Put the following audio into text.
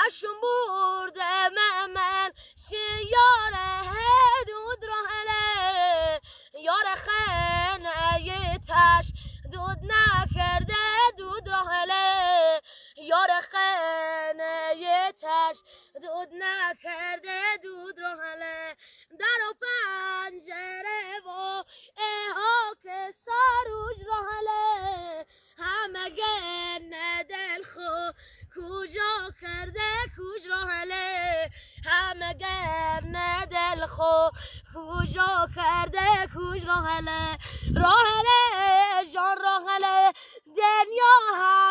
اشون برده من شیاره دود را هله یار خنه تش دود نکرده دود را هله یار خنه تش دود نکرده دود را هله در و پنجره و ایها که ساروج را هله همه گن دل خو کجا کرده کج را هله همه گرن دل خو کجا کرده کج را هله جان را هله دنیا